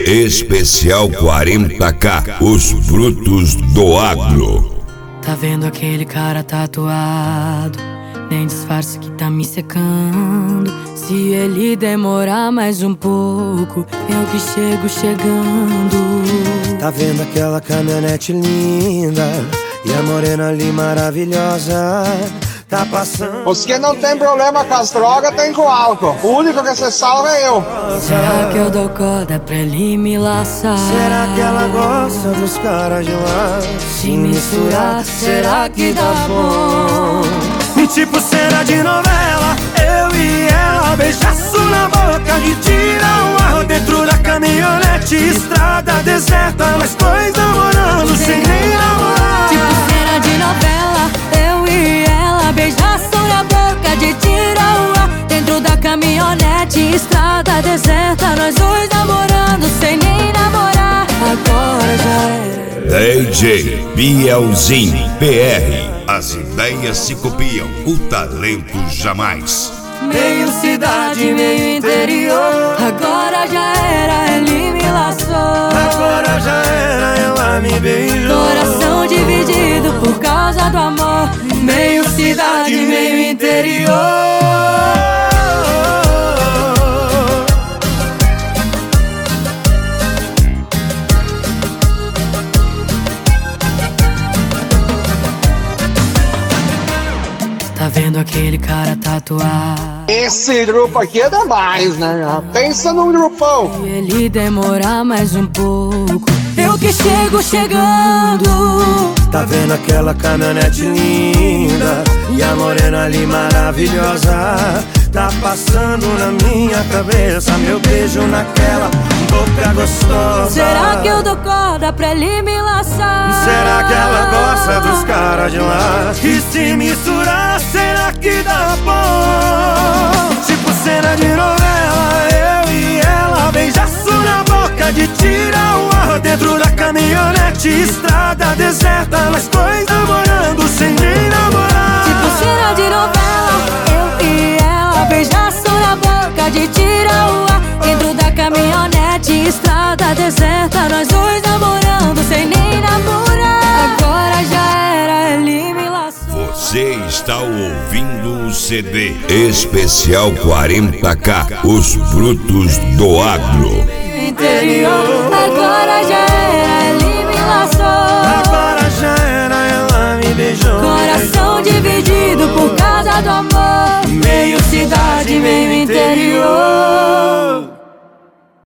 Especial 40K, os brutos do agro. Tá vendo aquele cara tatuado? Nem disfarce que tá me secando. Se ele demorar mais um pouco, eu que chego chegando. Tá vendo aquela caminhonete linda e a morena ali maravilhosa? Tá passando. Os que não tem problema com as drogas, tem com álcool. O único que você salva é eu. Será que eu dou corda pra ele me laçar? Será que ela gosta dos caras de lá? Se misturar, será que dá bom? E tipo cena de novela, eu e ela, beijaço na boca, de tira o ar dentro da caminhonete, estrada deserta, nós dois namorando sem nem namorar. Tipo cena de novela, eu e ela, beijaço na boca, de tira o ar dentro da caminhonete, estrada deserta, nós dois namorando sem nem namorar. Agora já era. DJ Bielzinho PR. As ideias se copiam, o talento jamais. Meio cidade, meio interior. Agora já era, ele me laçou. Agora já era, ela me beijou. Coração dividido por causa do amor. Meio cidade, meio interior. Tá vendo aquele cara tatuado? Esse grupo aqui é demais, né? Pensa num grupão. Se ele demorar mais um pouco, eu que chego chegando. Tá vendo aquela caminhonete linda e a morena ali maravilhosa? Tá passando na minha cabeça, meu beijo naquela boca gostosa. Será que eu dou corda pra ele me laçar? Será que ela gosta dos caras de lá? E se misturar, será que dá bom? Tipo cena de novela, eu e ela, beijaço na boca, de tira o ar dentro da caminhonete, estrada deserta, nós dois namorando sem nem namorar. Tipo cena de novela, eu e ela, beijaço na boca, de tira o ar dentro da caminhonete, estrada deserta, nós dois namorando sem nem namorar. Agora já era, ele me laçou. Você está ouvindo o CD Especial 40K, os brutos do agro. Interior, agora já era.